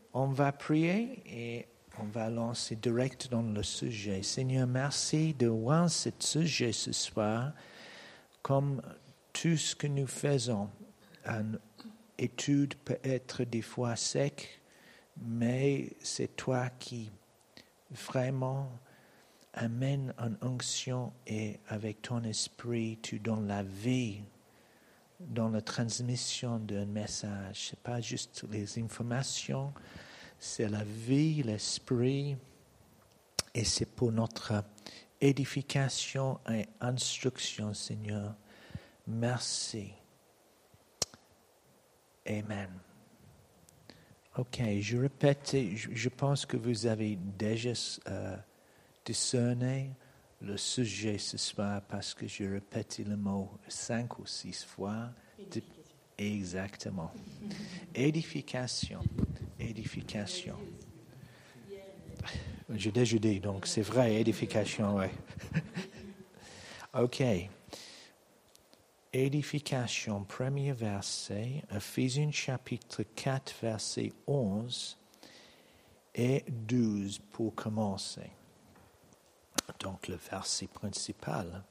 on va prier et on va lancer direct dans le sujet. Seigneur, merci de voir ce sujet ce soir. Comme tout ce que nous faisons, une étude peut être des fois sec, mais c'est toi qui vraiment amène une onction et avec ton esprit, tu donnes la vie dans la transmission d'un message. Ce n'est pas juste les informations, c'est la vie, l'esprit, et c'est pour notre édification et instruction, Seigneur. Merci. Amen. Ok, je répète, je pense que vous avez déjà discerné le sujet ce soir parce que je répète le mot 5 ou 6 fois. Exactement. Édification. Édification. J'ai déjà dit, donc c'est vrai, édification, oui. Ok. Édification, premier verset, Ephésiens chapitre 4, verset 11 et 12 pour commencer. Donc le verset principal.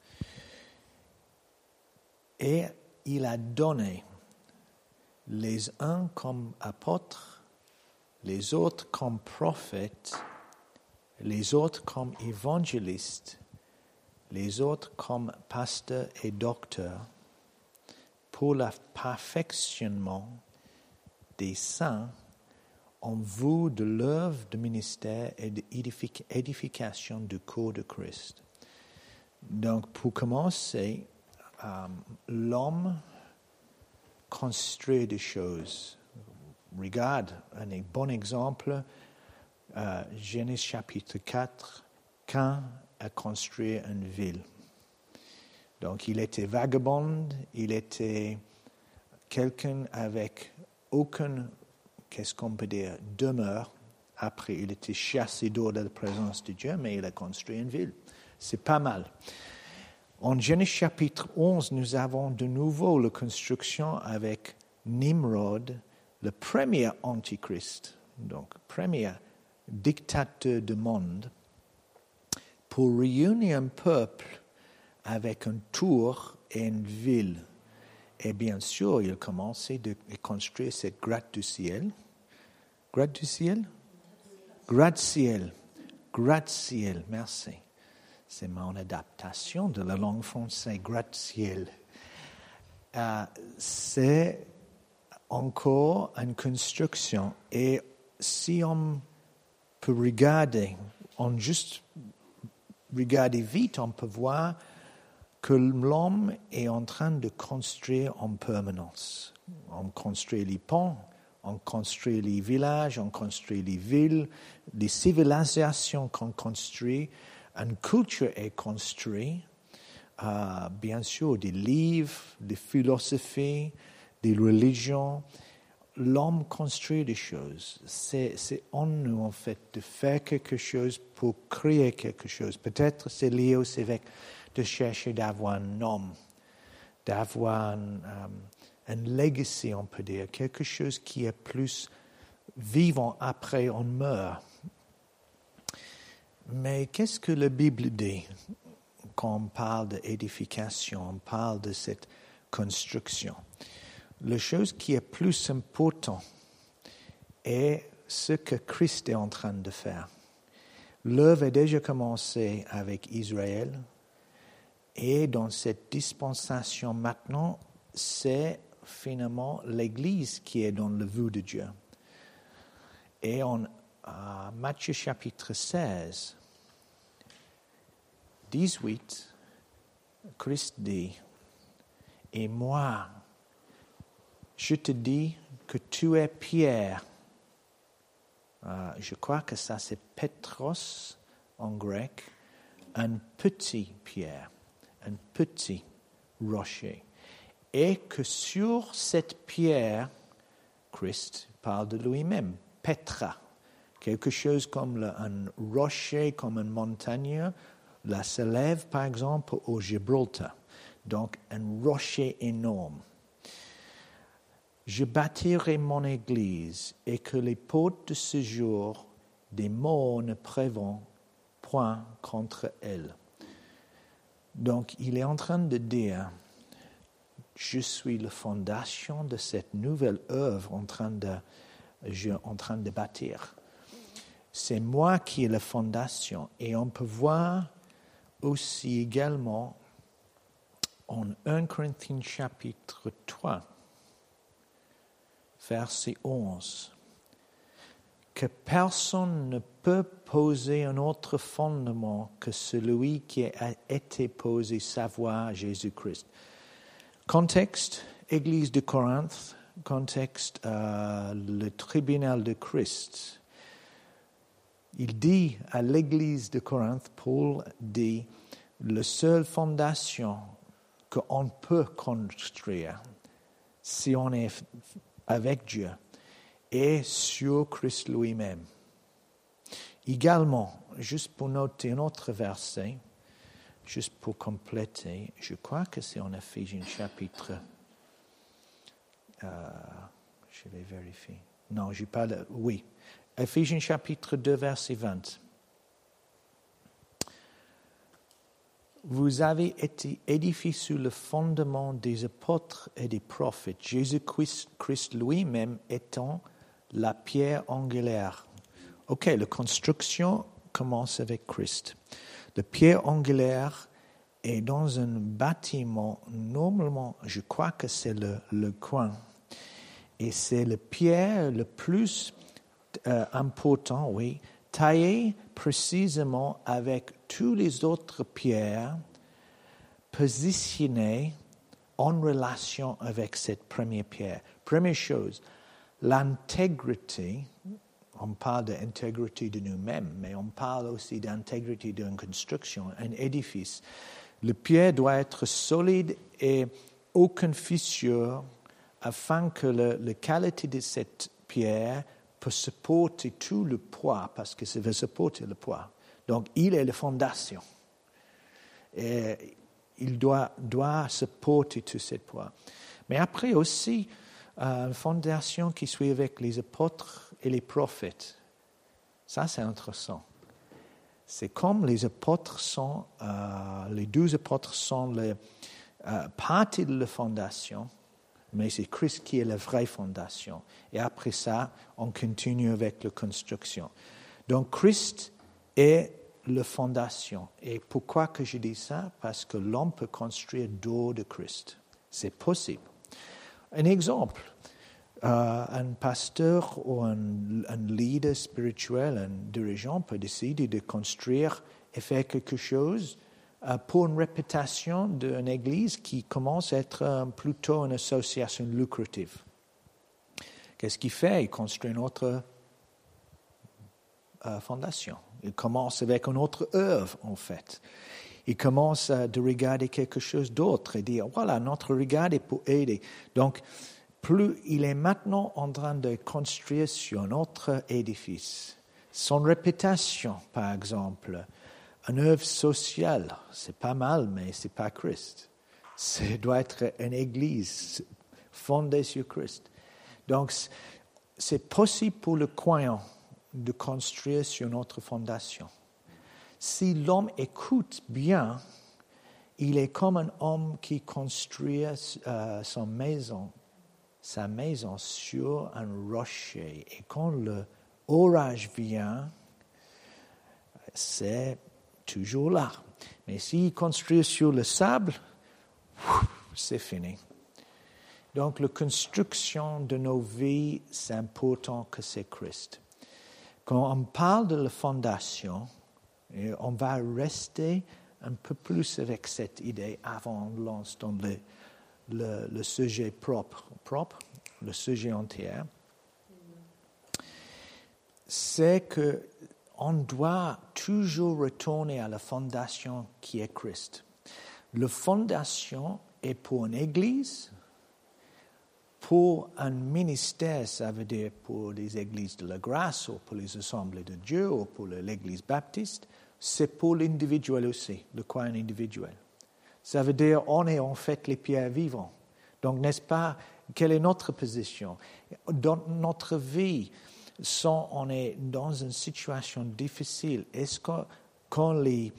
Et il a donné les uns comme apôtres, les autres comme prophètes, les autres comme évangélistes, les autres comme pasteurs et docteurs, pour le perfectionnement des saints en vue de l'œuvre de ministère et d'édification du corps de Christ. Donc, pour commencer, l'homme construit des choses. Regarde, un bon exemple, Genèse chapitre 4, Cain a construit une ville. Donc, il était vagabond, il était quelqu'un avec aucune, qu'est-ce qu'on peut dire, demeure. Après, il était chassé dehors de la présence de Dieu, mais il a construit une ville. C'est pas mal. En Genèse chapitre 11, nous avons de nouveau la construction avec Nimrod, le premier antichrist, donc premier dictateur du monde, pour réunir un peuple avec une tour et une ville. Et bien sûr, il a commencé à construire cette gratte-ciel. Gratte-ciel? Gratte-ciel. Gratte-ciel, merci. C'est mon adaptation de la langue française, gratte-ciel. C'est encore une construction. Et si on peut regarder, regarder vite, on peut voir que l'homme est en train de construire en permanence. On construit les ponts, on construit les villages, on construit les villes, les civilisations qu'on construit, une culture est construite, bien sûr, des livres, des philosophies, des religions. L'homme construit des choses. C'est en nous, en fait, de faire quelque chose pour créer quelque chose. Peut-être c'est lié aussi avec de chercher d'avoir un nom, d'avoir un legacy, on peut dire, quelque chose qui est plus vivant après on meurt. Mais qu'est-ce que la Bible dit quand on parle d'édification, on parle de cette construction? La chose qui est plus importante est ce que Christ est en train de faire. L'œuvre a déjà commencé avec Israël. Et dans cette dispensation maintenant, c'est finalement l'Église qui est dans le vue de Dieu. Et en Matthieu chapitre 16, 18, Christ dit, « Et moi, je te dis que tu es Pierre. » Je crois que ça c'est Petros en grec, un petit pierre. Un petit rocher. Et que sur cette pierre, Christ parle de lui-même, Petra, quelque chose comme un rocher, comme une montagne, là s'élève par exemple au Gibraltar. Donc un rocher énorme. Je bâtirai mon église et que les portes de ce jour des morts ne prévont point contre elle. Donc, il est en train de dire, je suis la fondation de cette nouvelle œuvre en train de bâtir. C'est moi qui ai la fondation. Et on peut voir aussi également en 1 Corinthiens chapitre 3, verset 11, que personne ne peut poser un autre fondement que celui qui a été posé, savoir Jésus-Christ. Contexte, Église de Corinthe, contexte, le tribunal de Christ. Il dit à l'Église de Corinthe, Paul dit, la seule fondation qu'on peut construire, si on est avec Dieu, est sur Christ lui-même. Également, juste pour noter un autre verset, juste pour compléter, je crois que c'est en Éphésiens chapitre... je vais vérifier. Non, je parle... Oui. Éphésiens chapitre 2, verset 20. Vous avez été édifiés sur le fondement des apôtres et des prophètes, Jésus-Christ lui-même étant la pierre angulaire. Ok, la construction commence avec Christ. La pierre angulaire est dans un bâtiment, normalement, je crois que c'est le coin. Et c'est la pierre le plus important, oui, taillée précisément avec toutes les autres pierres positionnées en relation avec cette première pierre. Première chose, l'intégrité, on parle d'intégrité de nous-mêmes, mais on parle aussi d'intégrité d'une construction, un édifice. La pierre doit être solide et aucune fissure afin que la qualité de cette pierre peut supporter tout le poids, parce que ça veut supporter le poids. Donc, il est la fondation. Et il doit supporter tout ce poids. Mais après aussi, une fondation qui suit avec les apôtres et les prophètes. Ça, c'est intéressant. C'est comme les apôtres sont, les 12 apôtres sont partie de la fondation, mais c'est Christ qui est la vraie fondation. Et après ça, on continue avec la construction. Donc, Christ est la fondation. Et pourquoi que je dis ça? Parce que l'homme peut construire dos de Christ. C'est possible. Un exemple, un pasteur ou un leader spirituel, un dirigeant peut décider de construire et faire quelque chose pour une réputation d'une église qui commence à être plutôt une association lucrative. Qu'est-ce qu'il fait? Il construit une autre fondation. Il commence avec une autre œuvre, en fait. Il commence à regarder quelque chose d'autre et dire, voilà, notre regard est pour aider. Donc, plus il est maintenant en train de construire sur un autre édifice. Son réputation, par exemple, une œuvre sociale, c'est pas mal, mais c'est pas Christ. Ça doit être une église fondée sur Christ. Donc, c'est possible pour le croyant de construire sur notre fondation. Si l'homme écoute bien, il est comme un homme qui construit sa maison sur un rocher. Et quand l'orage vient, c'est toujours là. Mais s'il construit sur le sable, c'est fini. Donc, la construction de nos vies, c'est important que c'est Christ. Quand on parle de la fondation, on va rester un peu plus avec cette idée avant de lancer dans le sujet propre, le sujet entier. C'est que on doit toujours retourner à la fondation qui est Christ. La fondation est pour une église, pour un ministère, ça veut dire pour les églises de la grâce, ou pour les assemblées de Dieu, ou pour l'église baptiste, c'est pour l'individuel aussi, le croyant individuel. Ça veut dire on est en fait les pierres vivantes. Donc, n'est-ce pas, Quelle est notre position? Dans notre vie, on est dans une situation difficile. Est-ce que quand les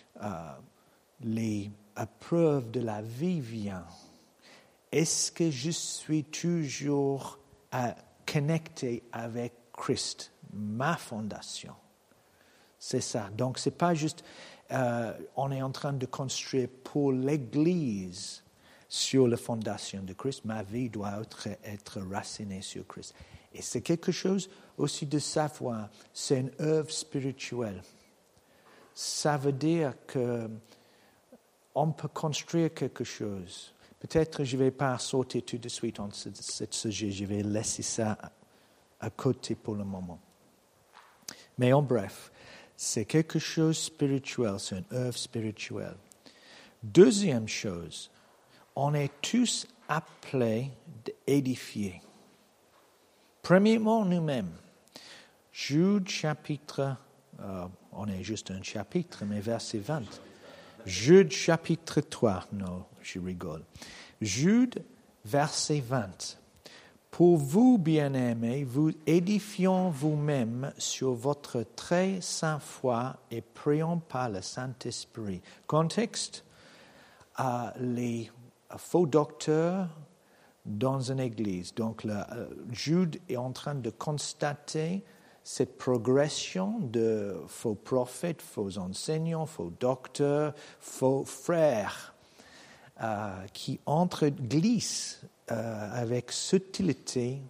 épreuves de la vie viennent, est-ce que je suis toujours connecté avec Christ, ma fondation? C'est ça. Donc, ce n'est pas juste on est en train de construire pour l'Église sur la fondation de Christ. Ma vie doit être racinée sur Christ. Et c'est quelque chose aussi de savoir. C'est une œuvre spirituelle. Ça veut dire qu'on peut construire quelque chose. Peut-être je ne vais pas sauter tout de suite en ce sujet. Je vais laisser ça à côté pour le moment. Mais en bref, c'est quelque chose de spirituel, c'est une œuvre spirituelle. Deuxième chose, on est tous appelés d'édifier. Premièrement, nous-mêmes. Jude chapitre, on est juste un chapitre, mais verset 20. Jude chapitre 3, non, je rigole. Jude, verset 20. Pour vous, bien-aimés, vous édifions vous-même sur votre très sainte foi et prions par le Saint-Esprit. Contexte, les faux docteurs dans une église. Donc, Jude est en train de constater cette progression de faux prophètes, faux enseignants, faux docteurs, faux frères qui glissent avec subtilité,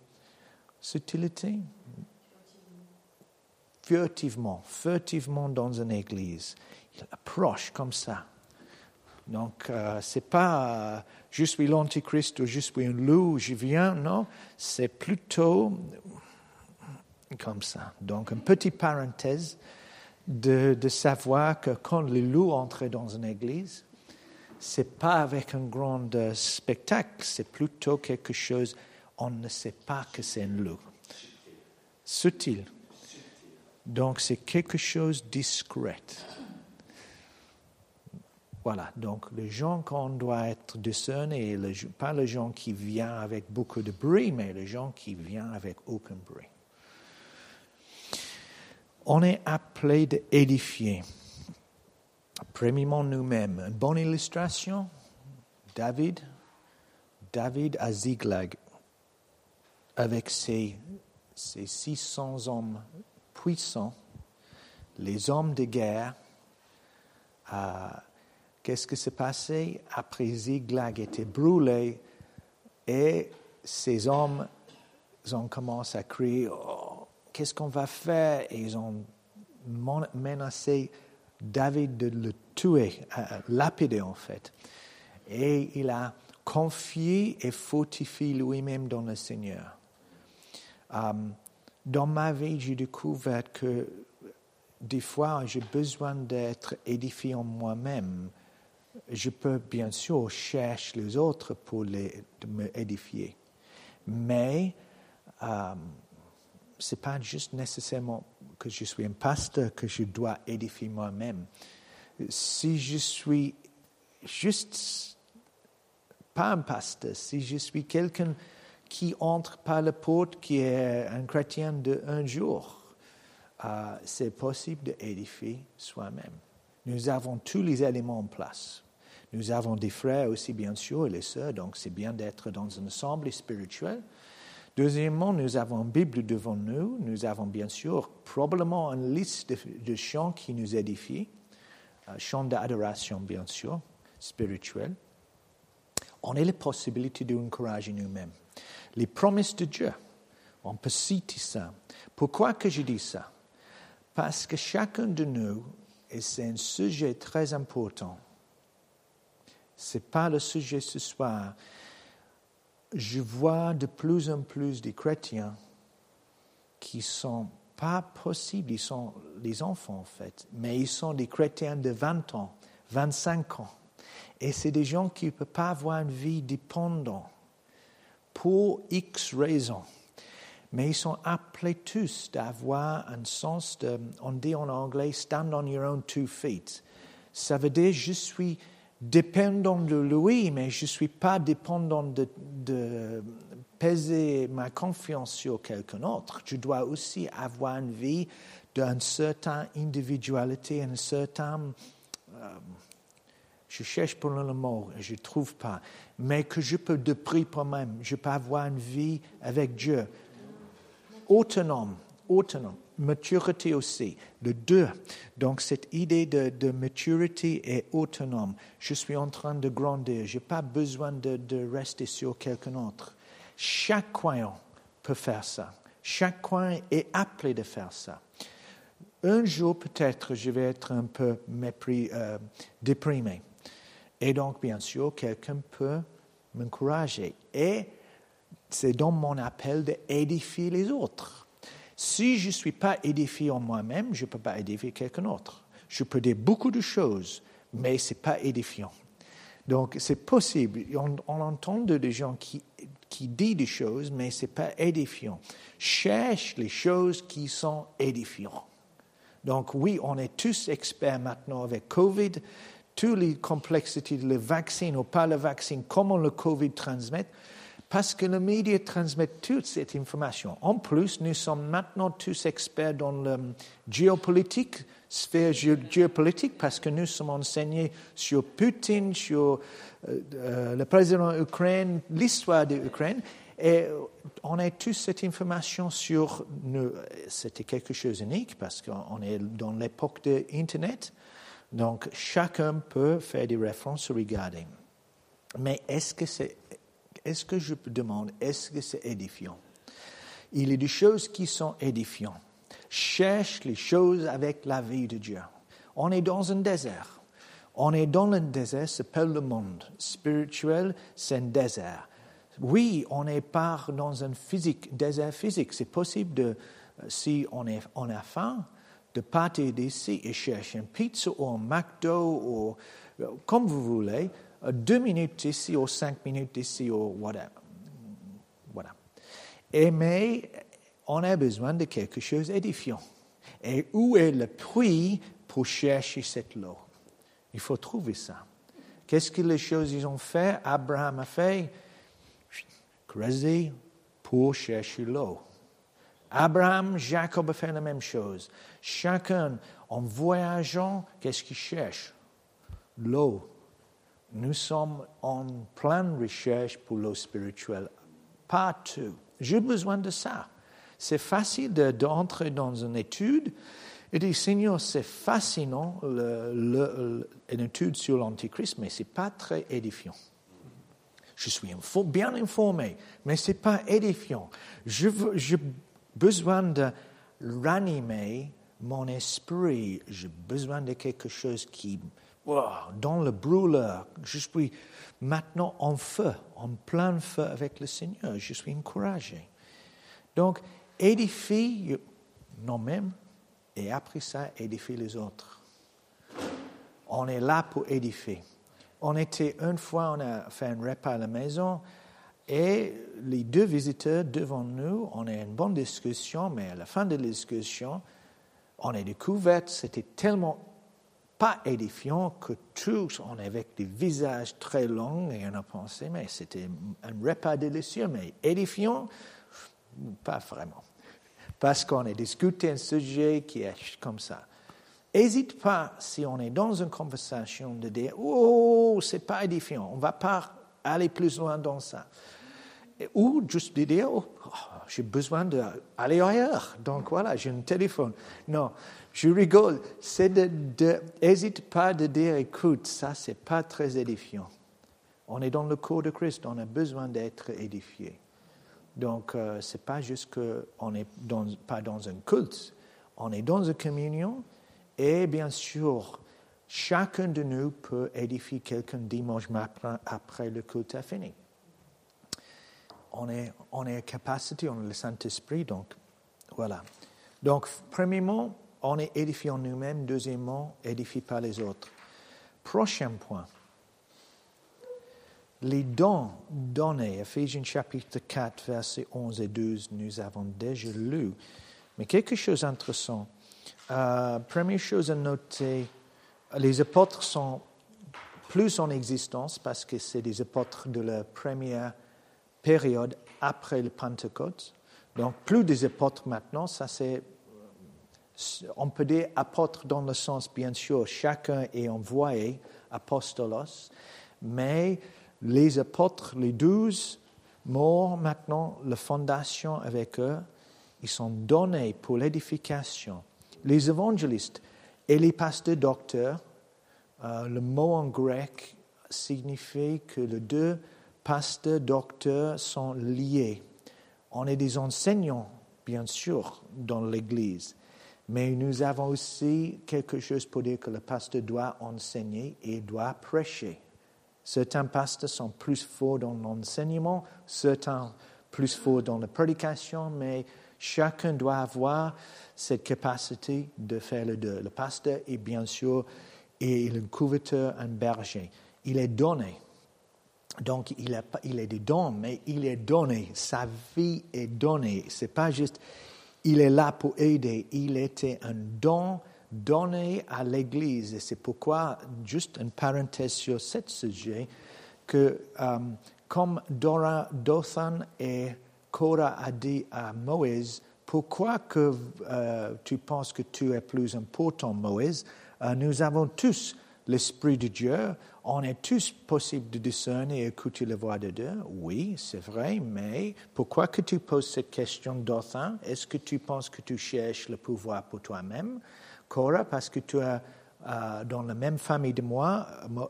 furtivement dans une église. Il approche comme ça. Donc, c'est pas je suis l'antichrist ou je suis un loup, je viens, non, c'est plutôt comme ça. Donc, une petite parenthèse de savoir que quand le loup entre dans une église, c'est pas avec un grand spectacle, c'est plutôt quelque chose, on ne sait pas que c'est un loup. Subtil. Donc, c'est quelque chose de discret. Voilà, donc les gens qu'on doit être discernés, pas les gens qui viennent avec beaucoup de bruit, mais les gens qui viennent avec aucun bruit. On est appelé d'édifier. Premièrement, nous-mêmes. Une bonne illustration, David à Ziklag, avec ses 600 hommes puissants, les hommes de guerre. Qu'est-ce qui s'est passé? Après Ziklag était brûlé et ces hommes ont commencé à crier « Qu'est-ce qu'on va faire ?» Et ils ont menacé David de le tuer, lapider en fait. Et il a confié et fortifié lui-même dans le Seigneur. Dans ma vie, j'ai découvert que des fois, j'ai besoin d'être édifié en moi-même. Je peux bien sûr chercher les autres pour me édifier. Mais ce n'est pas juste nécessairement que je suis un pasteur que je dois édifier moi-même. Si je suis juste pas un pasteur, si je suis quelqu'un qui entre par la porte, qui est un chrétien d'un jour, c'est possible d'édifier soi-même. Nous avons tous les éléments en place. Nous avons des frères aussi, bien sûr, et les sœurs, donc c'est bien d'être dans un ensemble spirituel. Deuxièmement, nous avons une Bible devant nous. Nous avons bien sûr probablement une liste de chants qui nous édifient. Chants d'adoration, bien sûr, spirituels. On a la possibilité d'encourager nous-mêmes. Les promesses de Dieu, on peut citer ça. Pourquoi que je dis ça? Parce que chacun de nous, et c'est un sujet très important, ce n'est pas le sujet ce soir. Je vois de plus en plus des chrétiens qui ne sont pas possibles, ils sont les enfants en fait, mais ils sont des chrétiens de 20 ans, 25 ans. Et c'est des gens qui ne peuvent pas avoir une vie dépendante pour X raisons. Mais ils sont appelés tous d'avoir un sens on dit en anglais, stand on your own 2 feet. Ça veut dire je suis dépendant de lui, mais je ne suis pas dépendant peser ma confiance sur quelqu'un d'autre, je dois aussi avoir une vie d'une certaine individualité, une certaine... je cherche pour le mot et je ne trouve pas, mais que je peux dépris pour moi-même. Je peux avoir une vie avec Dieu. Autonome. Maturité aussi, le deux. Donc, cette idée de maturité et autonome. Je suis en train de grandir. Je n'ai pas besoin de rester sur quelqu'un d'autre. Chaque croyant peut faire ça. Chaque croyant est appelé de faire ça. Un jour, peut-être, je vais être un peu déprimé. Et donc, bien sûr, quelqu'un peut m'encourager. Et c'est dans mon appel d'édifier les autres. Si je ne suis pas édifié en moi-même, je ne peux pas édifier quelqu'un d'autre. Je peux dire beaucoup de choses, mais ce n'est pas édifiant. Donc, c'est possible. On entend des gens qui disent des choses, mais ce n'est pas édifiant. Cherche les choses qui sont édifiantes. Donc, oui, on est tous experts maintenant avec COVID, toutes les complexités de le vaccin ou pas le vaccin, comment le COVID transmet. Parce que les médias transmettent toute cette information. En plus, nous sommes maintenant tous experts dans la géopolitique, sphère géopolitique, parce que nous sommes enseignés sur Poutine, sur le président ukrainien, l'histoire de l'Ukraine, et on a tous cette information sur nous. C'était quelque chose d'unique, parce qu'on est dans l'époque de Internet, donc chacun peut faire des références et regarder. Mais est-ce que je me demande, est-ce que c'est édifiant? Il y a des choses qui sont édifiantes. Cherche les choses avec la vie de Dieu. On est dans un désert. On est dans le désert, ça s'appelle le monde. Spirituel, c'est un désert. Oui, on n'est pas dans un désert physique. C'est possible, si on a faim, de partir d'ici et chercher une pizza ou un McDo, ou comme vous voulez, 2 minutes ici ou 5 minutes ici ou whatever. Voilà. Mais on a besoin de quelque chose d'édifiant. Et où est le puits pour chercher cette eau? Il faut trouver ça. Qu'est-ce que les choses ils ont fait? Abraham a fait creuser pour chercher l'eau. Abraham, Jacob a fait la même chose. Chacun, en voyageant, qu'est-ce qu'il cherche? L'eau. Nous sommes en pleine recherche pour l'eau spirituelle. Partout. J'ai besoin de ça. C'est facile d'entrer dans une étude et dire, Seigneur, c'est fascinant, une étude sur l'Antichrist, mais ce n'est pas très édifiant. Je suis bien informé, mais ce n'est pas édifiant. J'ai besoin de ranimer mon esprit. J'ai besoin de quelque chose qui... dans le brûleur, je suis maintenant en feu, en plein feu avec le Seigneur. Je suis encouragé. Donc, édifie nous-mêmes et après ça, édifie les autres. On est là pour édifier. Une fois, on a fait un repas à la maison et les 2 visiteurs devant nous, on a une bonne discussion, mais à la fin de la discussion, on a découvert que c'était tellement pas édifiant que tous, on avait avec des visages très longs et on a pensé, mais c'était un repas délicieux, mais édifiant, pas vraiment. Parce qu'on a discuté un sujet qui est comme ça. N'hésite pas, si on est dans une conversation, de dire « Oh, c'est pas édifiant, on ne va pas aller plus loin dans ça. » Ou juste de dire « Oh, j'ai besoin d'aller ailleurs, donc voilà, j'ai un téléphone. » Non, je rigole. C'est n'hésite pas de dire « Écoute, ça, c'est pas très édifiant. » On est dans le corps de Christ, on a besoin d'être édifié. Donc, ce n'est pas juste qu'on n'est pas dans un culte, on est dans une communion. Et bien sûr, chacun de nous peut édifier quelqu'un dimanche matin après le culte a fini. On est capacité, on a le Saint-Esprit, donc voilà. Donc, premièrement, on est édifié en nous-mêmes. Deuxièmement, édifié par les autres. Prochain point. Les dons donnés, Ephésiens chapitre 4, versets 11 et 12, nous avons déjà lu. Mais quelque chose d'intéressant. Première chose à noter, les apôtres sont plus en existence parce que c'est des apôtres de la première période après le Pentecôte. Donc, plus des apôtres maintenant, on peut dire apôtres dans le sens, bien sûr, chacun est envoyé, apostolos, mais les apôtres, les 12, morts maintenant, la fondation avec eux, ils sont donnés pour l'édification. Les évangélistes et les pasteurs docteurs, le mot en grec signifie que les deux pasteurs docteurs sont liés. On est des enseignants, bien sûr, dans l'Église, mais nous avons aussi quelque chose pour dire que le pasteur doit enseigner et doit prêcher. Certains pasteurs sont plus forts dans l'enseignement, certains plus forts dans la prédication, mais chacun doit avoir cette capacité de faire les deux. Le pasteur est bien sûr un couverteur, un berger. Il est donné. Donc, il est des dons, mais il est donné. Sa vie est donnée. Ce n'est pas juste, il est là pour aider. Il était un don donné à l'Église. Et c'est pourquoi, juste une parenthèse sur ce sujet, que comme Dothan et Korah a dit à Moïse, pourquoi que tu penses que tu es plus important, Moïse? Nous avons tous l'Esprit de Dieu. On est tous possibles de discerner et écouter la voix de Dieu. Oui, c'est vrai, mais pourquoi que tu poses cette question, Dothan? Est-ce que tu penses que tu cherches le pouvoir pour toi-même? Korah, parce que tu es dans la même famille de moi,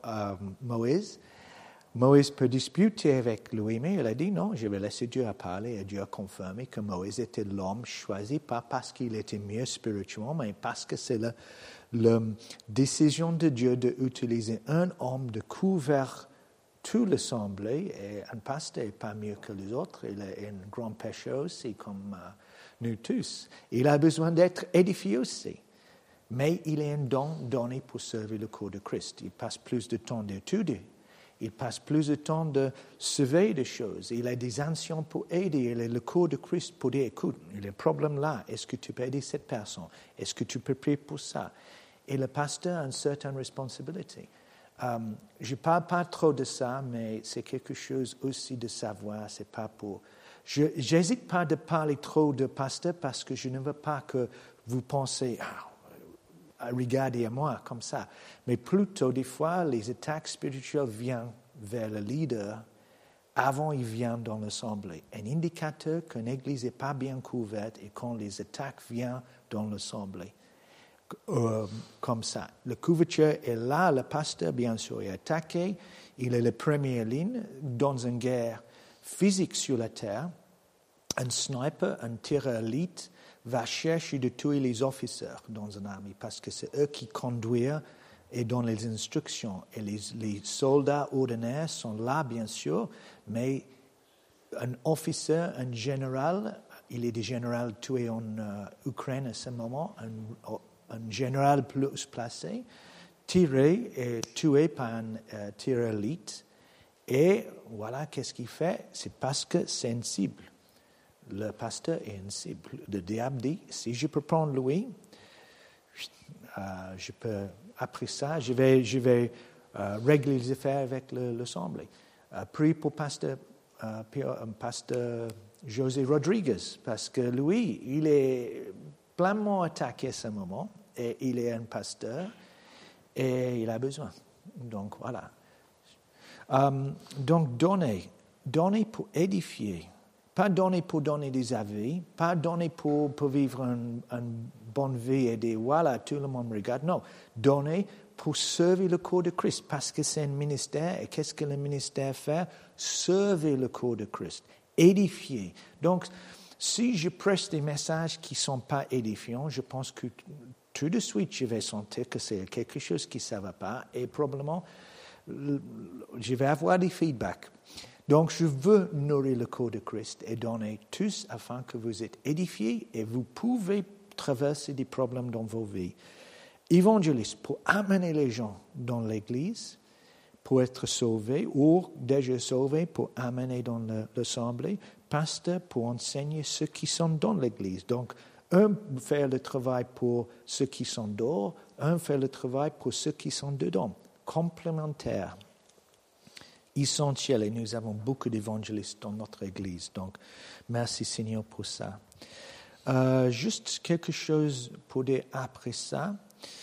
Moïse. Moïse peut disputer avec lui, mais il a dit non, je vais laisser Dieu parler, et Dieu a confirmé que Moïse était l'homme choisi, pas parce qu'il était mieux spirituellement, mais parce que c'est la décision de Dieu d'utiliser un homme de couvrir tout l'assemblée, et un pasteur n'est pas mieux que les autres, il est un grand pécheur aussi, comme nous tous. Il a besoin d'être édifié aussi. Mais il est un don donné pour servir le corps de Christ. Il passe plus de temps d'étudier. Il passe plus de temps de surveiller des choses. Il a des anciens pour aider. Il a le corps de Christ pour dire, écoute, il y a un problème là. Est-ce que tu peux aider cette personne? Est-ce que tu peux prier pour ça? Et le pasteur a une certaine responsabilité. Je ne parle pas trop de ça, mais c'est quelque chose aussi de savoir. C'est pas pour... Je n'hésite pas de parler trop de pasteur parce que je ne veux pas que vous pensez... regardez à moi comme ça. Mais plutôt, des fois, les attaques spirituelles viennent vers le leader avant ils viennent dans l'assemblée. Un indicateur qu'une église n'est pas bien couverte et quand les attaques viennent dans l'assemblée. Comme ça. La couverture est là, le pasteur, bien sûr, est attaqué. Il est la première ligne dans une guerre physique sur la terre. Un sniper, un tireur élite, va chercher de tuer les officiers dans une armée parce que c'est eux qui conduisent et donnent les instructions. Et les soldats ordinaires sont là, bien sûr, mais un officier, un général, il est des généraux tués en Ukraine à ce moment, un général plus placé, tiré et tué par un tireur élite. Et voilà, qu'est-ce qu'il fait? C'est parce que c'est une cible. Le pasteur est une cible. Le diable dit, si je peux prendre lui, je peux, après ça, je vais régler les affaires avec l'Assemblée. Prie pour pasteur José Rodriguez, parce que lui, il est pleinement attaqué à ce moment, et il est un pasteur, et il a besoin. Donc, voilà. Donc, donner pour édifier. Pas donner pour donner des avis, pas donner pour vivre une bonne vie et dire, voilà, tout le monde me regarde. Non, donner pour servir le corps de Christ, parce que c'est un ministère. Et qu'est-ce que le ministère fait? Servir le corps de Christ, édifier. Donc, si je prêche des messages qui ne sont pas édifiants, je pense que tout de suite, je vais sentir que c'est quelque chose qui ne va pas et probablement, je vais avoir des feedbacks. Donc, je veux nourrir le corps de Christ et donner tous afin que vous êtes édifiés et vous pouvez traverser des problèmes dans vos vies. Évangéliste, pour amener les gens dans l'Église, pour être sauvés ou déjà sauvés, pour amener dans l'Assemblée. Pasteur, pour enseigner ceux qui sont dans l'Église. Donc, un fait le travail pour ceux qui sont dehors, un fait le travail pour ceux qui sont dedans. Complémentaire. essentiel et nous avons beaucoup d'évangélistes dans notre Église. Donc, merci Seigneur pour ça. Juste quelque chose pour dire après ça.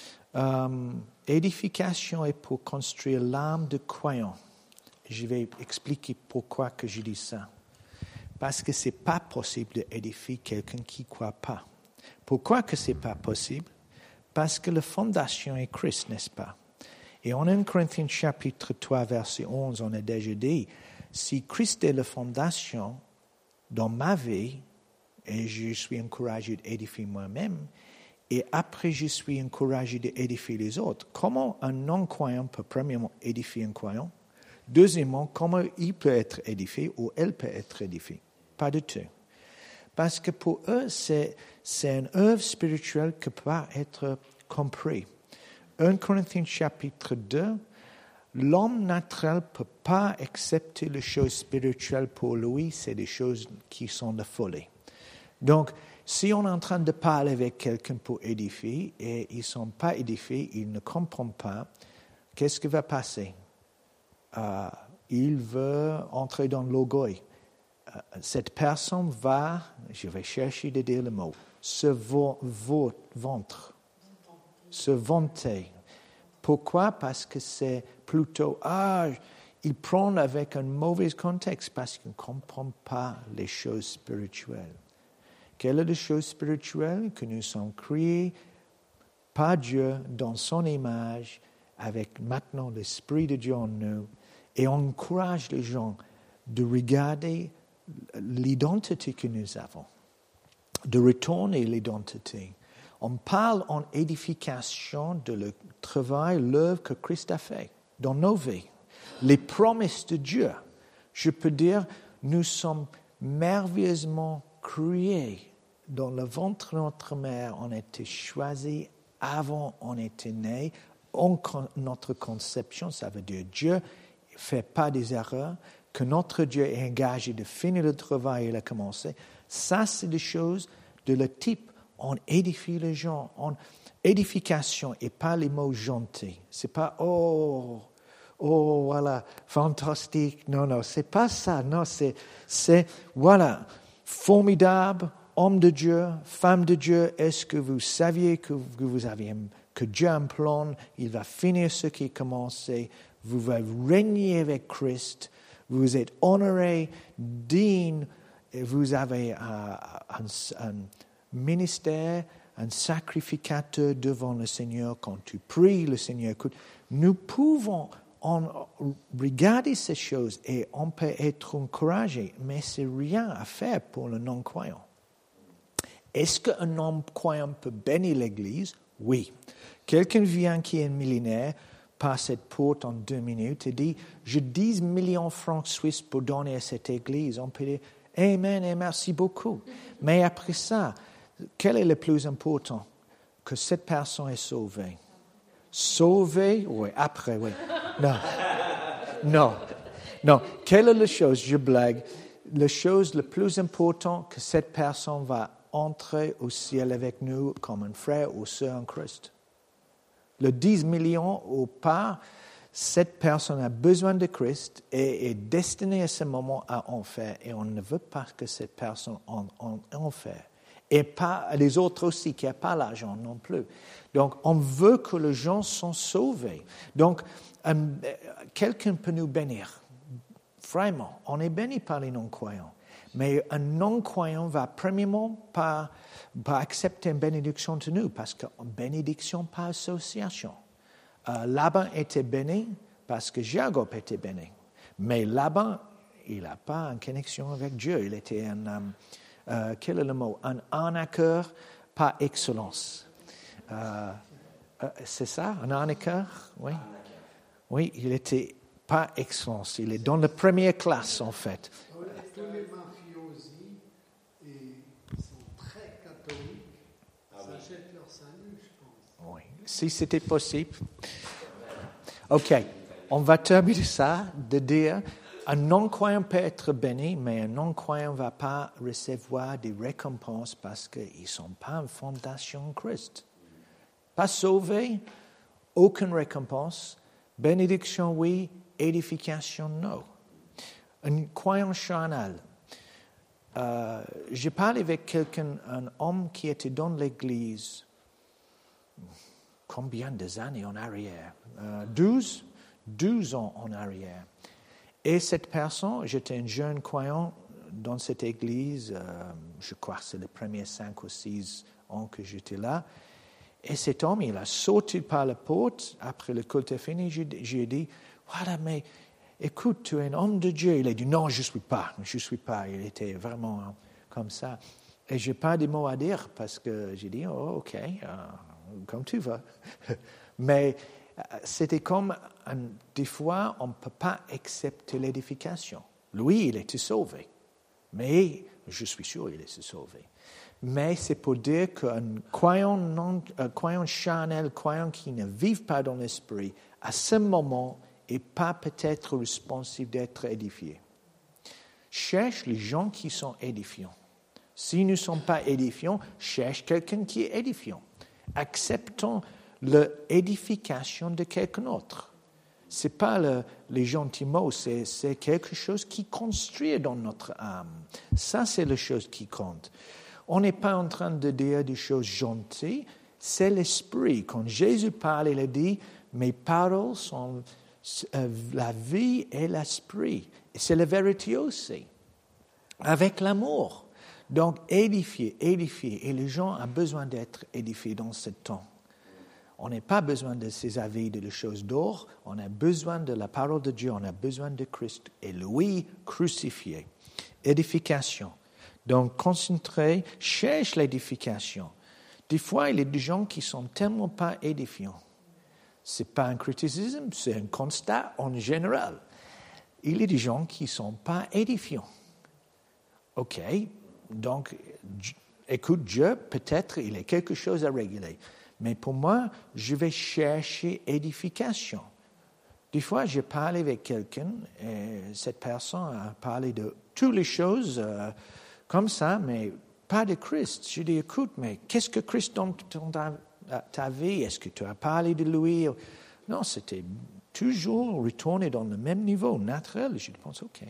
Édification est pour construire l'âme de croyant. Je vais expliquer pourquoi que je dis ça. Parce que ce n'est pas possible d'édifier quelqu'un qui ne croit pas. Pourquoi que ce n'est pas possible? Parce que la fondation est Christ, n'est-ce pas? Et en 1 Corinthiens chapitre 3, verset 11, on a déjà dit, si Christ est la fondation dans ma vie, et je suis encouragé d'édifier moi-même, et après je suis encouragé d'édifier les autres, comment un non-croyant peut premièrement édifier un croyant? Deuxièmement, comment il peut être édifié ou elle peut être édifiée? Pas du tout. Parce que pour eux, c'est une œuvre spirituelle qui peut pas être comprise. 1 Corinthiens chapitre 2, l'homme naturel ne peut pas accepter les choses spirituelles pour lui, c'est des choses qui sont de folie. Donc, si on est en train de parler avec quelqu'un pour édifier et ils ne sont pas édifiés, ils ne comprennent pas, qu'est-ce qui va passer? Il veut entrer dans l'orgueil. Cette personne va, je vais chercher de dire le mot, se vanter. Pourquoi? Parce que c'est plutôt, il prend avec un mauvais contexte parce qu'il ne comprend pas les choses spirituelles. Quelles sont les choses spirituelles? Que nous sommes créés par Dieu dans son image, avec maintenant l'Esprit de Dieu en nous, et on encourage les gens de regarder l'identité que nous avons, de retourner l'identité. On parle en édification de le travail, l'œuvre que Christ a fait dans nos vies. Les promesses de Dieu. Je peux dire, nous sommes merveilleusement créés. Dans le ventre de notre mère, on a été choisis avant on était nés. Notre conception, ça veut dire Dieu ne fait pas des erreurs, que notre Dieu est engagé de finir le travail et de commencer. Ça, c'est des choses de le type, on édifie les gens. Édification et pas les mots gentils. C'est pas, voilà, fantastique. Non, c'est pas ça. Non, c'est voilà, formidable, homme de Dieu, femme de Dieu. Est-ce que vous saviez que Dieu a un plan, il va finir ce qui est commencé, vous allez régner avec Christ, vous êtes honoré, digne, et vous avez un ministère, un sacrificateur devant le Seigneur. Quand tu pries, le Seigneur écoute. Nous pouvons regarder ces choses et on peut être encouragé, mais c'est rien à faire pour le non-croyant. Est-ce qu'un non-croyant peut bénir l'Église? Oui. Quelqu'un vient qui est un millionnaire, passe cette porte en 2 minutes et dit « J'ai 10 millions de francs suisses pour donner à cette Église. » On peut dire « Amen et merci beaucoup. » Mais après ça, quel est le plus important? Que cette personne est sauvée. Sauvée? Oui, après, oui. Non. Quelle est la chose? Je blague. La chose la plus importante, que cette personne va entrer au ciel avec nous comme un frère ou sœur en Christ. Le 10 millions ou pas, cette personne a besoin de Christ et est destinée à ce moment à enfer. Et on ne veut pas que cette personne en enfer. Et pas les autres aussi, qui n'ont pas l'argent non plus. Donc, on veut que les gens soient sauvés. Donc, quelqu'un peut nous bénir. Vraiment, on est béni par les non-croyants. Mais un non-croyant va premièrement pas accepter une bénédiction de nous, parce qu'une bénédiction par association. Laban était béni parce que Jacob était béni. Mais Laban, il n'a pas une connexion avec Dieu. Il était quel est le mot? Un arnaqueur par excellence. C'est ça, un arnaqueur? Oui. Oui, il était par excellence. Il est dans la première classe, en fait. Tous les mafiosi sont très catholiques. S'achètent leur salut, je pense. Oui, si c'était possible. OK, on va terminer ça de dire un non-croyant peut être béni, mais un non-croyant ne va pas recevoir des récompenses parce qu'ils ne sont pas en fondation en Christ. Pas sauvés, aucune récompense. Bénédiction, oui, édification, non. Un croyant charnel. J'ai parlé avec quelqu'un, un homme qui était dans l'église, combien d'années en arrière? 12 ans en arrière. Et cette personne, j'étais un jeune croyant dans cette église, je crois que c'est les premiers 5 ou 6 ans que j'étais là. Et cet homme, il a sauté par la porte, après le culte est fini, j'ai dit, voilà, mais écoute, tu es un homme de Dieu. Il a dit, non, je ne suis pas. Il était vraiment comme ça. Et je n'ai pas de mots à dire parce que j'ai dit, oh, ok, comme tu veux. Mais c'était comme, des fois, on ne peut pas accepter l'édification. Lui, il était sauvé. Mais je suis sûr qu'il est sauvé. Mais c'est pour dire qu'un croyant charnel, croyant qui ne vit pas dans l'esprit, à ce moment, n'est pas peut-être responsable d'être édifié. Cherche les gens qui sont édifiants. Si nous ne sommes pas édifiants, cherche quelqu'un qui est édifiant. Acceptons l'édification de quelqu'un d'autre. Ce n'est pas les gentils mots, c'est quelque chose qui construit dans notre âme. Ça, c'est la chose qui compte. On n'est pas en train de dire des choses gentilles, c'est l'esprit. Quand Jésus parle, il a dit, mes paroles sont la vie et l'esprit. Et c'est la vérité aussi. Avec l'amour. Donc, édifier. Et les gens ont besoin d'être édifiés dans ce temps. On n'a pas besoin de ces avis de les choses d'or. On a besoin de la parole de Dieu. On a besoin de Christ et lui crucifié. Édification. Donc, concentrer, cherche l'édification. Des fois, il y a des gens qui ne sont tellement pas édifiants. Ce n'est pas un criticisme, c'est un constat en général. Il y a des gens qui ne sont pas édifiants. OK, donc, écoute, Dieu, peut-être il y a quelque chose à réguler. Mais pour moi, je vais chercher édification. Des fois, j'ai parlé avec quelqu'un et cette personne a parlé de toutes les choses comme ça, mais pas de Christ. Je dis, écoute, mais qu'est-ce que Christ dans ta vie? Est-ce que tu as parlé de lui? Non, c'était toujours retourner dans le même niveau naturel. Je pense, OK,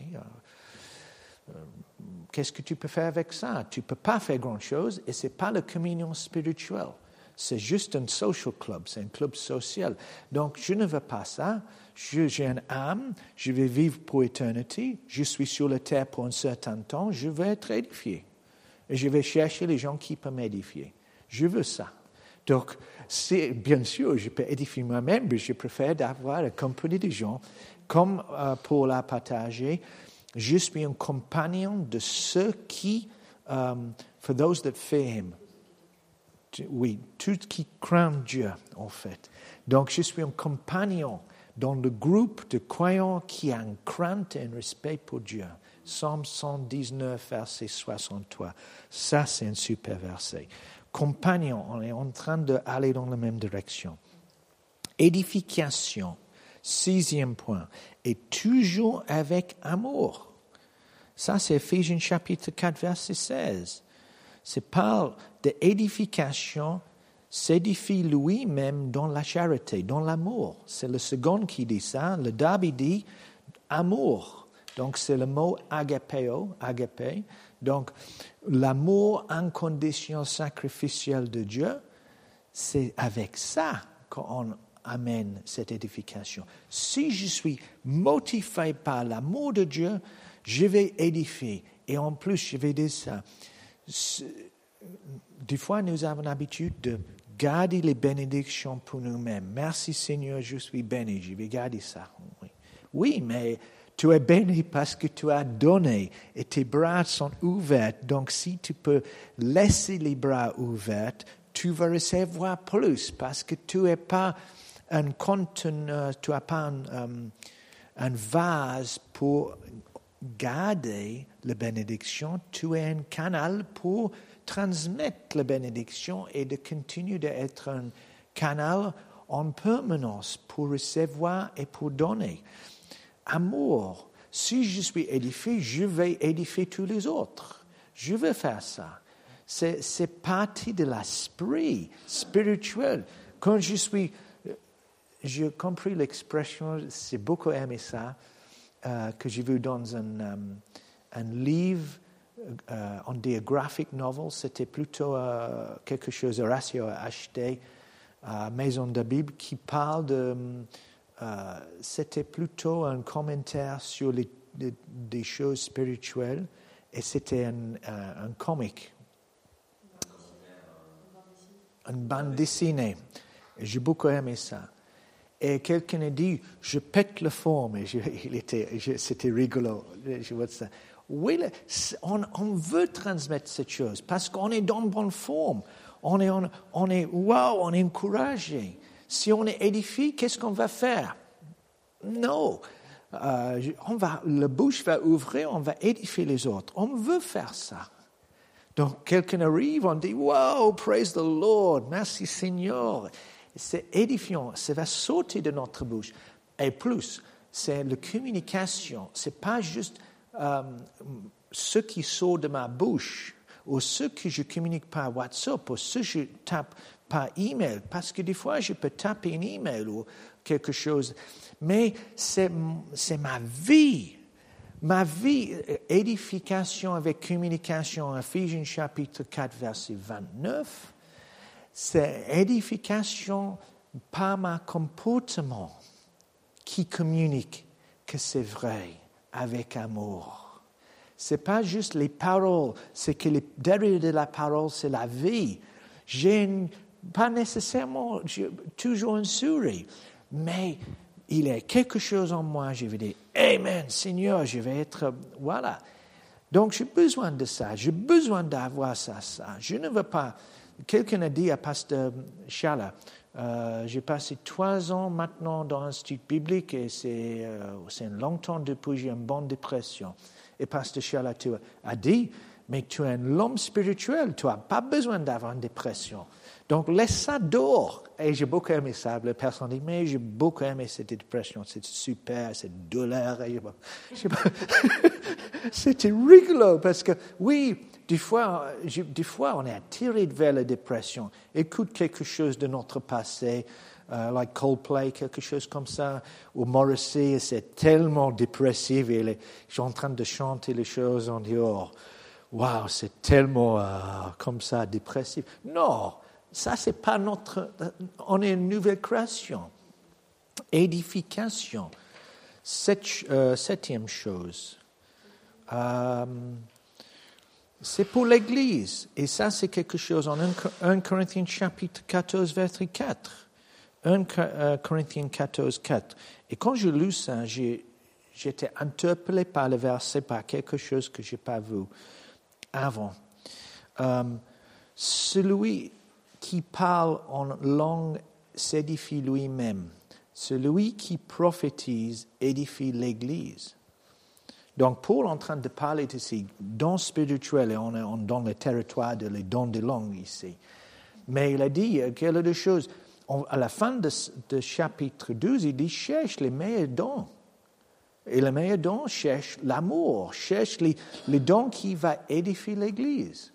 qu'est-ce que tu peux faire avec ça? Tu ne peux pas faire grand-chose et ce n'est pas la communion spirituelle. C'est juste un social club, c'est un club social. Donc, je ne veux pas ça. J'ai une âme, je vais vivre pour l'éternité. Je suis sur la terre pour un certain temps, je vais être édifié. Et je vais chercher les gens qui peuvent m'édifier. Je veux ça. Donc, bien sûr, je peux édifier moi-même, mais je préfère d'avoir la compagnie de gens, comme pour la partager. Je suis un compagnon de ceux qui, for those that fear him. Oui, tout qui craint Dieu, en fait. Donc, je suis un compagnon dans le groupe de croyants qui a une crainte et un respect pour Dieu. Psaume 119, verset 63. Ça, c'est un super verset. Compagnon, on est en train d'aller dans la même direction. Édification, 6e point, est toujours avec amour. Ça, c'est Ephésiens chapitre 4, verset 16. C'est parle d'édification, s'édifie lui-même dans la charité, dans l'amour. C'est le second qui dit ça. Le Darby dit amour. Donc, c'est le mot agapeo, agapé. Donc, l'amour inconditionnel sacrificiel de Dieu, c'est avec ça qu'on amène cette édification. Si je suis motivé par l'amour de Dieu, je vais édifier. Et en plus, je vais dire ça. Des fois, nous avons l'habitude de garder les bénédictions pour nous-mêmes. Merci Seigneur, je suis béni, je vais garder ça. Oui, mais tu es béni parce que tu as donné et tes bras sont ouverts. Donc, si tu peux laisser les bras ouverts, tu vas recevoir plus parce que tu n'es pas un conteneur, tu n'as pas un vase pour garder la bénédiction, tu es un canal pour transmettre la bénédiction et de continuer d'être un canal en permanence pour recevoir et pour donner. Amour, si je suis édifié, je vais édifier tous les autres. Je veux faire ça. C'est partie de l'esprit spirituel. Quand je suis j'ai compris l'expression, j'ai beaucoup aimé ça, que j'ai vu dans un livre, on dit a graphic novel, c'était plutôt quelque chose, Horatio a acheté à Maison de Bible, qui parle de... c'était plutôt un commentaire sur des choses spirituelles, et c'était un comique. Une bande dessinée. Et j'ai beaucoup aimé ça. Et quelqu'un a dit, je pète la forme. Et c'était rigolo. Je vois ça. Oui, on veut transmettre cette chose parce qu'on est dans bonne forme. On est encouragé. Si on est édifié, qu'est-ce qu'on va faire? Non. La bouche va ouvrir, on va édifier les autres. On veut faire ça. Donc, quelqu'un arrive, on dit, wow, praise the Lord, merci Seigneur. C'est édifiant, ça va sauter de notre bouche. Et plus, c'est la communication. Ce n'est pas juste ce qui sort de ma bouche ou ce que je communique par WhatsApp ou ce que je tape par email. Parce que des fois, je peux taper un email ou quelque chose. Mais c'est ma vie. Ma vie, édification avec communication, Ephésiens chapitre 4, verset 29, c'est édification par mon comportement qui communique que c'est vrai avec amour. Ce n'est pas juste les paroles, c'est que derrière de la parole, c'est la vie. Pas nécessairement toujours un sourire, mais il y a quelque chose en moi, je vais dire, Amen, Seigneur, je vais être, voilà. Donc, j'ai besoin de ça, j'ai besoin d'avoir ça. Je ne veux pas, quelqu'un a dit à Pasteur Chala, j'ai passé 3 ans maintenant dans l'Institut biblique et c'est longtemps depuis j'ai une bonne dépression. Et Pasteur Chala a dit, mais tu es un homme spirituel, tu n'as pas besoin d'avoir une dépression. Donc, laisse ça dehors. Et j'ai beaucoup aimé ça. La personne dit, mais j'ai beaucoup aimé cette dépression. C'est super, cette douleur. C'était rigolo parce que, oui, des fois, on est attiré vers la dépression. Écoute quelque chose de notre passé, like Coldplay, quelque chose comme ça, ou Morrissey, c'est tellement dépressif. Et je suis en train de chanter les choses en dehors. Wow, c'est tellement comme ça dépressif. Non. Ça, c'est pas on est une nouvelle création. Édification. Septième chose. C'est pour l'Église. Et ça, c'est quelque chose en 1 Corinthiens chapitre 14, verset 4. 1 Corinthiens 14, 4. Et quand je lis ça, j'étais interpellé par le verset, par quelque chose que je n'ai pas vu avant. Celui qui parle en langue s'édifie lui-même. Celui qui prophétise édifie l'Église. Donc, Paul est en train de parler de ces dons spirituels et on est dans le territoire des dons de langue ici. Mais il a dit quelque chose. À la fin de chapitre 12, il dit cherche les meilleurs dons. Et les meilleurs dons cherche l'amour, cherche les dons qui vont édifier l'Église.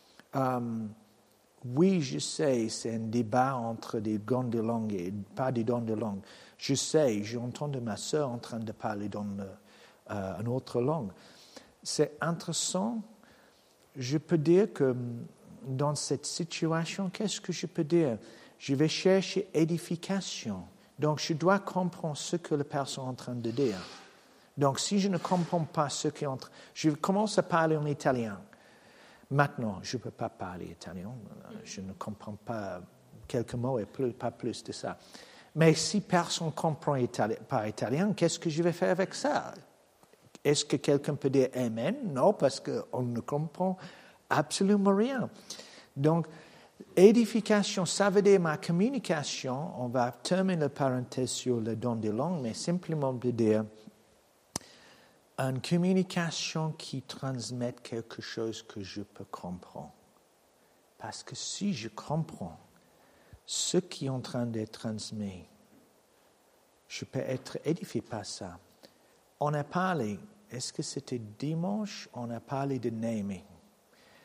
Oui, je sais, c'est un débat entre des dons de langue et pas des dons de langue. Je sais, j'ai entendu ma sœur en train de parler dans une autre langue. C'est intéressant. Je peux dire que dans cette situation, qu'est-ce que je peux dire? Je vais chercher édification. Donc, je dois comprendre ce que la personne est en train de dire. Donc, si je ne comprends pas ce qui est en train... Je commence à parler en italien. Maintenant, je ne peux pas parler italien, je ne comprends pas quelques mots et pas plus de ça. Mais si personne ne comprend pas italien, qu'est-ce que je vais faire avec ça? Est-ce que quelqu'un peut dire Amen? Non, parce qu'on ne comprend absolument rien. Donc, édification, ça veut dire ma communication. On va terminer la parenthèse sur le don des langues, mais simplement de dire une communication qui transmet quelque chose que je peux comprendre. Parce que si je comprends ce qui est en train d'être transmis, je peux être édifié par ça. On a parlé, est-ce que c'était dimanche, on a parlé de Néhémie.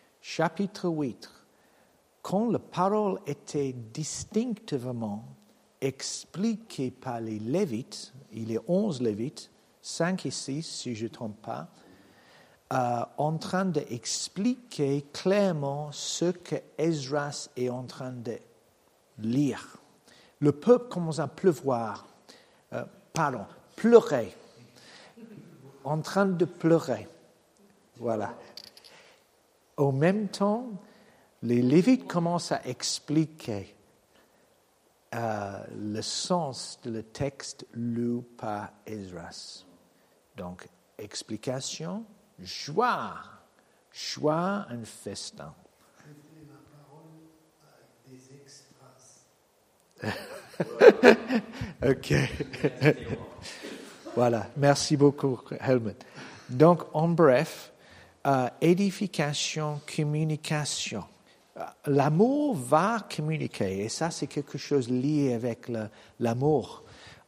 Chapitre 8, quand la parole était distinctement expliqué par les Lévites, il est 11 Lévites, 5 et 6 si je ne me trompe pas, en train d'expliquer clairement ce que Esdras est en train de lire. Le peuple commence à pleurer, en train de pleurer. Voilà. Au même temps, les Lévites commencent à expliquer le sens de le texte lu par Esdras. Donc, explication, joie, un festin. C'était la parole avec des extras. OK. Voilà, merci beaucoup, Helmut. Donc, en bref, édification, communication. L'amour va communiquer, et ça, c'est quelque chose lié avec l'amour.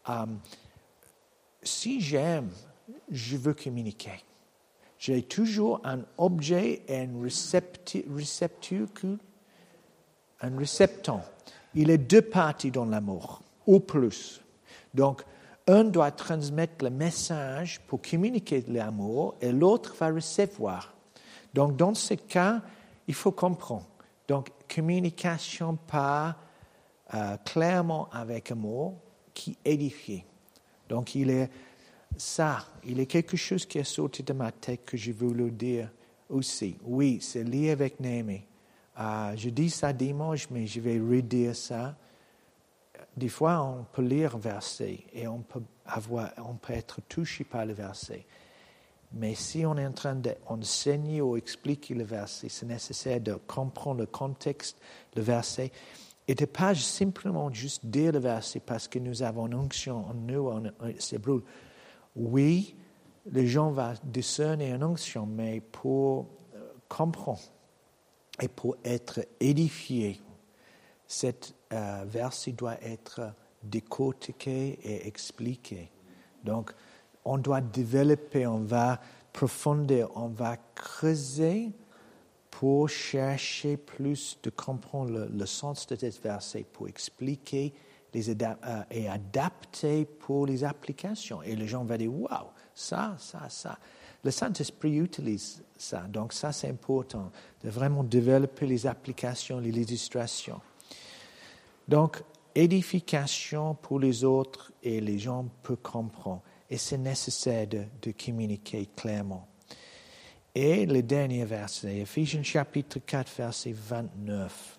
Si j'aime, je veux communiquer. J'ai toujours un objet et un réceptacle, un réceptant. Il y a deux parties dans l'amour, ou plus. Donc, un doit transmettre le message pour communiquer l'amour et l'autre va recevoir. Donc, dans ce cas, il faut comprendre. Donc, communication par clairement avec amour qui édifie. Donc, il est quelque chose qui est sorti de ma tête que je voulais dire aussi. Oui, c'est lié avec Néhémie. Je dis ça dimanche, mais je vais redire ça. Des fois, on peut lire un verset et on peut être touché par le verset. Mais si on est en train d'enseigner ou expliquer le verset, c'est nécessaire de comprendre le contexte, le verset, et de ne pas simplement juste dire le verset parce que nous avons une onction en nous, c'est brûle. Oui, les gens vont discerner une onction, mais pour comprendre et pour être édifié, cette verset doit être décortiqué et expliqué. Donc, on doit développer, on va approfondir, on va creuser pour chercher plus de comprendre le sens de ce verset, pour expliquer et adapter pour les applications. Et les gens vont dire, waouh, ça. Le Saint-Esprit utilise ça. Donc ça, c'est important, de vraiment développer les applications, les illustrations. Donc, édification pour les autres et les gens peuvent comprendre. Et c'est nécessaire de communiquer clairement. Et le dernier verset, Ephésiens chapitre 4, verset 29.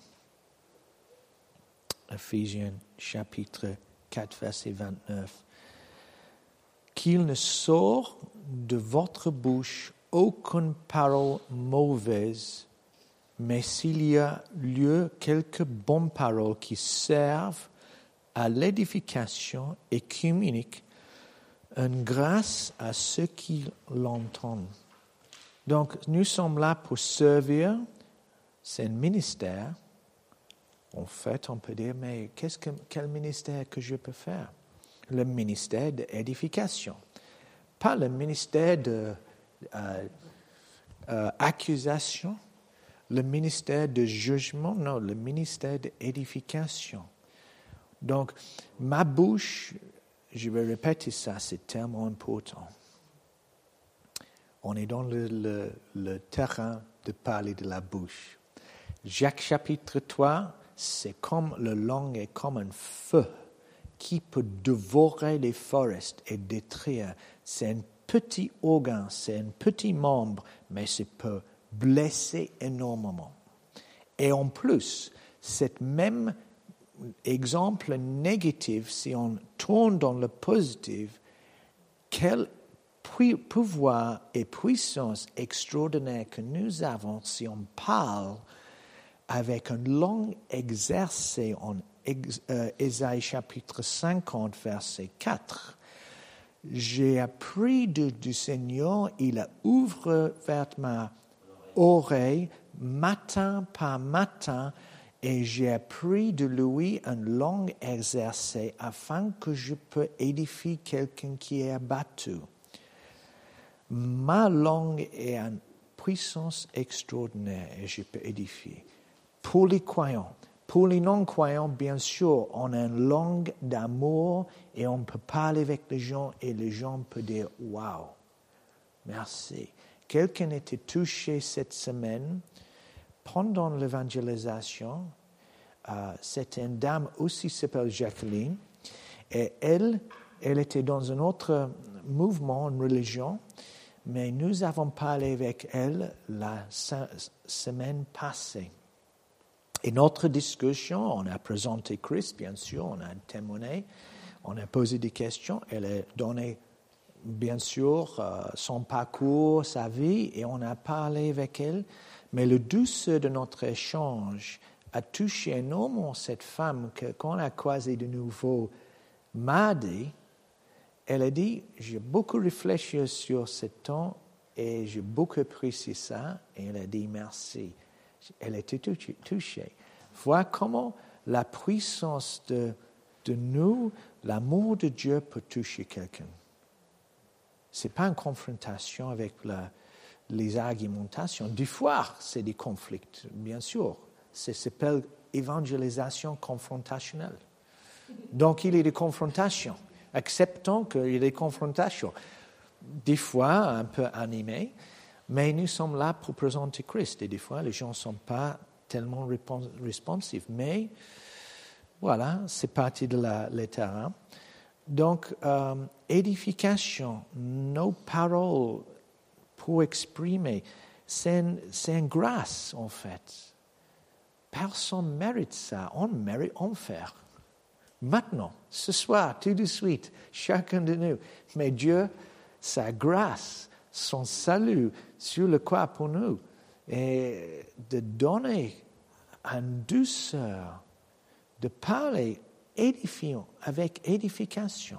Ephésiens chapitre 4, verset 29. Qu'il ne sort de votre bouche aucune parole mauvaise, mais s'il y a lieu quelques bonnes paroles qui servent à l'édification et communiquent une grâce à ceux qui l'entendent. Donc, nous sommes là pour servir. C'est un ministère. En fait, on peut dire, mais quel ministère que je peux faire? Le ministère d'édification. Pas le ministère d'accusation, le ministère de jugement, non, le ministère d'édification. Donc, ma bouche, je vais répéter ça, c'est tellement important. On est dans le terrain de parler de la bouche. Jacques chapitre 3, c'est comme la langue est comme un feu qui peut dévorer les forêts et détruire. C'est un petit organe, c'est un petit membre, mais ça peut blesser énormément. Et en plus, cet même exemple négatif, si on tourne dans le positif, quel pouvoir et puissance extraordinaire que nous avons si on parle avec une langue exercée en Ésaïe chapitre 50, verset 4. J'ai appris du Seigneur, il a ouvert ma oreille matin par matin, et j'ai appris de lui une langue exercée afin que je puisse édifier quelqu'un qui est abattu. Ma langue est une puissance extraordinaire et je peux édifier. Pour les croyants, Pour les non-croyants, bien sûr, on a une langue d'amour et on peut parler avec les gens et les gens peuvent dire « Wow, merci ». Quelqu'un était touché cette semaine pendant l'évangélisation. C'était une dame aussi qui s'appelle Jacqueline. Et elle était dans un autre mouvement, une religion, mais nous avons parlé avec elle la semaine passée. Et notre discussion, on a présenté Christ, bien sûr, on a témoigné, on a posé des questions, elle a donné, bien sûr, son parcours, sa vie, et on a parlé avec elle. Mais le douceur de notre échange a touché énormément cette femme que, quand on a croisé de nouveau mardi, elle a dit, j'ai beaucoup réfléchi sur ce temps et j'ai beaucoup apprécié ça. Et elle a dit merci. Elle était touchée. Voilà comment la puissance de nous, l'amour de Dieu peut toucher quelqu'un. Ce n'est pas une confrontation avec les argumentations. Des fois, c'est des conflits, bien sûr. Ça s'appelle évangélisation confrontationnelle. Donc, il y a des confrontations. Acceptons qu'il y ait des confrontations. Des fois, un peu animées, mais nous sommes là pour présenter Christ. Et des fois, les gens ne sont pas tellement responsifs. Mais, voilà, c'est partie de le terrain. Donc, édification, nos paroles pour exprimer, c'est une grâce, en fait. Personne ne mérite ça. On mérite en faire. Maintenant, ce soir, tout de suite, chacun de nous. Mais Dieu, sa grâce, son salut sur le croix pour nous, et de donner une douceur, de parler édifiant, avec édification.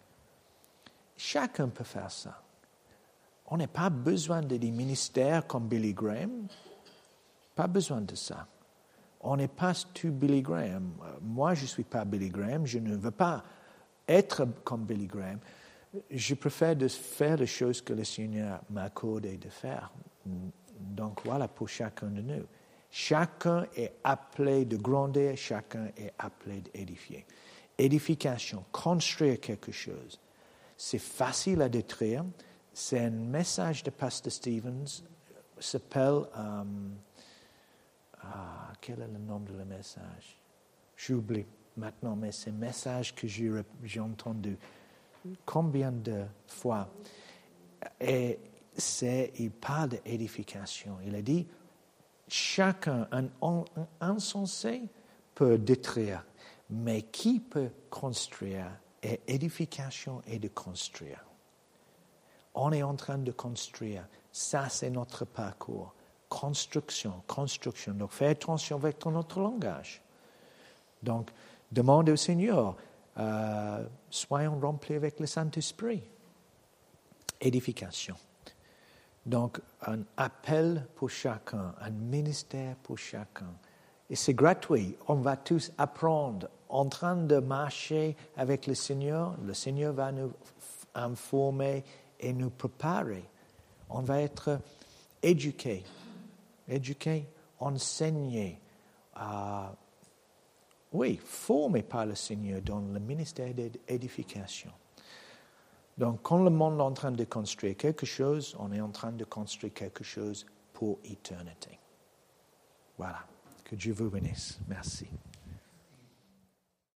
Chacun peut faire ça. On n'a pas besoin de des ministères comme Billy Graham. Pas besoin de ça. On n'est pas tout Billy Graham. Moi, je ne suis pas Billy Graham. Je ne veux pas être comme Billy Graham. Je préfère de faire les choses que le Seigneur m'a accordé de faire. Donc voilà pour chacun de nous. Chacun est appelé de grandir, chacun est appelé d'édifier. Édification, construire quelque chose. C'est facile à détruire. C'est un message de Pastor Stevens. S'appelle... quel est le nom de le message? J'oublie maintenant, mais c'est un message que j'ai entendu combien de fois. Et il parle d'édification. Il a dit, chacun, un insensé peut détruire, mais qui peut construire? Et édification est de construire. On est en train de construire. Ça, c'est notre parcours. Construction. Donc, fais attention avec notre langage. Donc, demande au Seigneur, soyons remplis avec le Saint-Esprit. Édification. Donc, un appel pour chacun, un ministère pour chacun. Et c'est gratuit. On va tous apprendre. En train de marcher avec le Seigneur va nous informer et nous préparer. On va être éduqués, enseignés, formés par le Seigneur dans le ministère d'édification. Donc, quand le monde est en train de construire quelque chose, on est en train de construire quelque chose pour l'éternité. Voilà. Que Dieu vous bénisse. Merci.